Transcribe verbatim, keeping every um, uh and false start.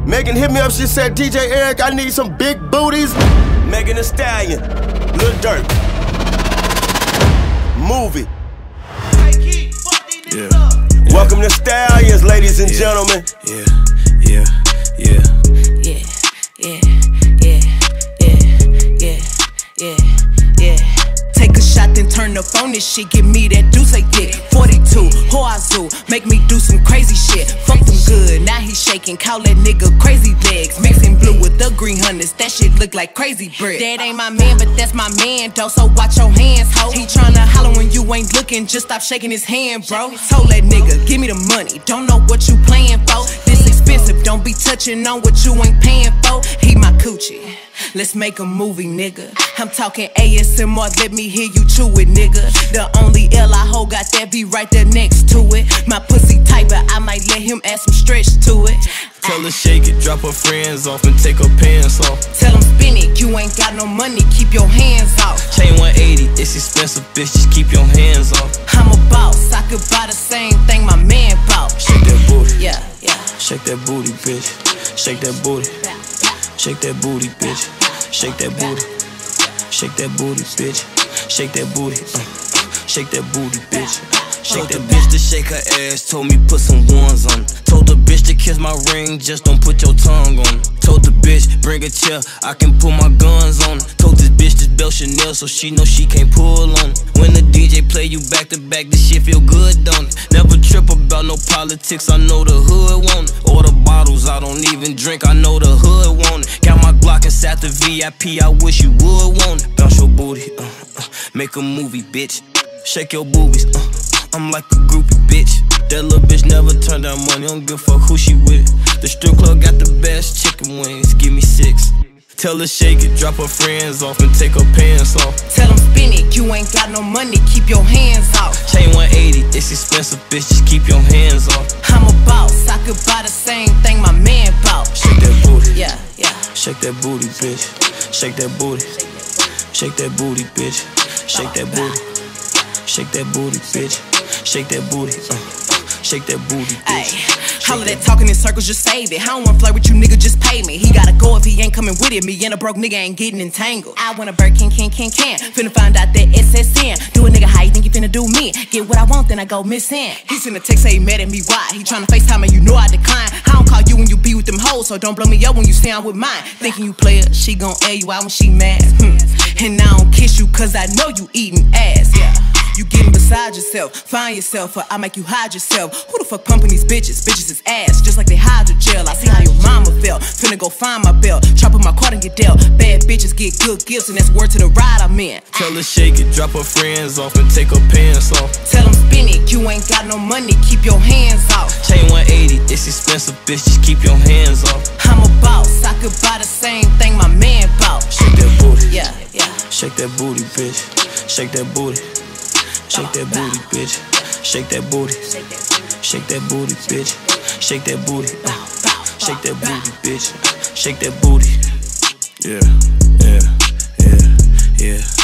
Megan hit me up, she said, D J Eric, I need some big booties. Megan Thee Stallion, Lil Durk. Movie. Yeah. Welcome to Stallions, ladies and yeah. gentlemen. Yeah, yeah, yeah. Yeah, yeah, yeah, yeah, yeah, yeah, yeah. Take a shot, then turn up on this shit. Give me that deuce like dick. forty-two, Hoazoo, make me do some crazy shit. Fuck them good, now he shaking. Call that nigga crazy legs. Mixing blue with the green hunters. That shit look like crazy bread. That ain't my man, but that's my man, though. So watch your hands, ho. He tryna holler when you ain't looking. Just stop shaking his hand, bro. Told that nigga, give me the money. Don't know what you playing for. This expensive, don't be touching on what you ain't paying for. He my coochie. Let's make a movie, nigga. I'm talking A S M R, let me hear you chew it, nigga. The only L I hold got that B right there next to it. My pussy tight, but I might let him add some stretch to it. Tell her shake it, drop her friends off and take her pants off. Tell him spin it, you ain't got no money, keep your hands off. Chain one eighty, it's expensive, bitch, just keep your hands off. I'm a boss, I could buy the same thing my man bought. Shake that booty, yeah, yeah. Shake that booty, bitch. Shake that booty. Shake that booty, bitch. Shake that booty. Shake that booty, bitch. Shake that booty. Uh. Shake that booty, bitch. Shake that bitch to shake her ass. Told me put some ones on. Told the bitch to kiss my ring, just don't put your tongue on. Told the bitch bring a chair, I can put my guns on. Told this bitch this belt Chanel, so she know she can't pull on. When the D J play you back to back, this shit feel good, don't it? Never trip about no politics, I know the hood want it. Order bottles, I don't even drink, I know the hood want it. Got my Glock inside the V I P, I wish you would want it. Bounce your booty, uh, uh, make a movie, bitch. Shake your boobies, uh, uh, I'm like a groupie, bitch. That little bitch never turned down money, don't give a fuck who she with. The strip club got the best chicken wings, give me six. Tell her shake it, drop her friends off and take her pants off. Tell him spin it, you ain't got no money, keep your hands off. Chain one eighty, it's expensive, bitch, just keep your hands off. I'm a boss, I could buy the same thing my man bought. Shake that booty, yeah, yeah. Shake that booty, bitch. Shake that booty. Shake that booty, bitch. Shake that booty. Shake that booty, bitch. Shake that booty. Uh. Shake that booty, bitch. All of that talking in circles, just save it. I don't wanna flirt with you, nigga, just pay me. He gotta go if he ain't coming with it. Me and a broke nigga ain't getting entangled. I want a Birkin, can, can, can. Finna find out that S S N. Do a nigga how you think you finna do me. Get what I want, then I go missing. He send a text, say he mad at me, why? He tryna FaceTime and you know I decline. I don't call you when you be with them hoes, so don't blow me up when you stand with mine. Thinking you play her, she gon' air you out when she mad. Hmm. And I don't kiss you cause I know you eating ass, yeah. You getting beside yourself, find yourself, or I make you hide yourself. Who the fuck pumping these bitches? Bitches is ass, just like they hydrogel. I see how your mama felt, finna go find my belt. Chop up my card and get dealt. Bad bitches get good gifts, and that's word to the ride I'm in. Tell her shake it, drop her friends off and take her pants off. Tell them spin it, you ain't got no money, keep your hands off. Chain one eighty, it's expensive, bitch, just keep your hands off. I'm a boss, I could buy the same thing my man bought. Shake that booty, yeah, yeah. Shake that booty, bitch. Shake that booty. Shake that booty, bitch. Shake that booty. Shake that booty, bitch. Shake that booty. Uh. Shake that booty, bitch. Shake that booty. Yeah, yeah, yeah, yeah.